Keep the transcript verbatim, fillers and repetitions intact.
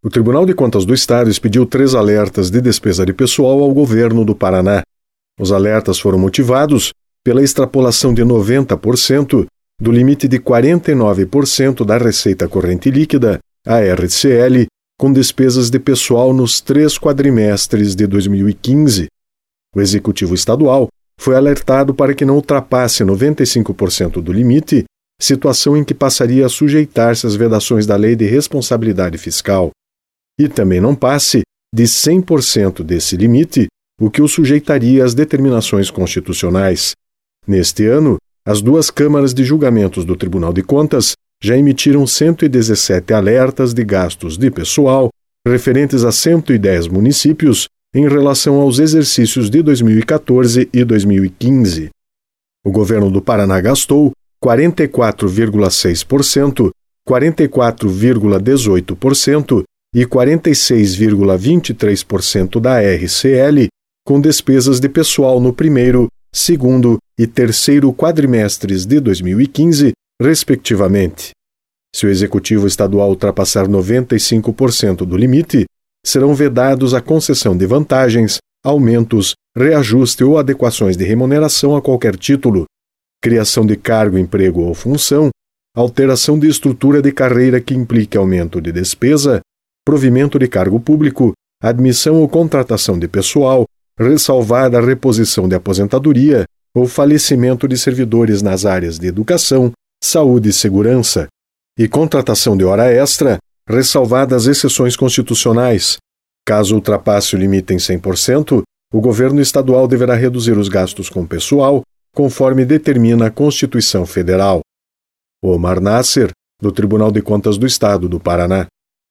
O Tribunal de Contas do Estado expediu três alertas de despesa de pessoal ao governo do Paraná. Os alertas foram motivados pela extrapolação de noventa por cento do limite de quarenta e nove por cento da receita corrente líquida, a R C L, com despesas de pessoal nos três quadrimestres de dois mil e quinze. O Executivo Estadual foi alertado para que não ultrapasse noventa e cinco por cento do limite, situação em que passaria a sujeitar-se às vedações da Lei de Responsabilidade Fiscal. E também não passe de cem por cento desse limite, o que o sujeitaria às determinações constitucionais. Neste ano, as duas câmaras de julgamentos do Tribunal de Contas já emitiram cento e dezessete alertas de gastos de pessoal referentes a cento e dez municípios em relação aos exercícios de dois mil e quatorze e dois mil e quinze. O governo do Paraná gastou quarenta e quatro vírgula seis por cento, quarenta e quatro vírgula dezoito por cento e quarenta e seis vírgula vinte e três por cento da R C L com despesas de pessoal no primeiro, segundo e terceiro quadrimestres de dois mil e quinze, respectivamente. Se o Executivo Estadual ultrapassar noventa e cinco por cento do limite, serão vedados a concessão de vantagens, aumentos, reajuste ou adequações de remuneração a qualquer título, criação de cargo, emprego ou função, alteração de estrutura de carreira que implique aumento de despesa, provimento de cargo público, admissão ou contratação de pessoal, ressalvada a reposição de aposentadoria ou falecimento de servidores nas áreas de educação, saúde e segurança, e contratação de hora extra, ressalvadas exceções constitucionais. Caso ultrapasse o limite em cem por cento, o governo estadual deverá reduzir os gastos com pessoal, conforme determina a Constituição Federal. Omar Nasser, do Tribunal de Contas do Estado do Paraná.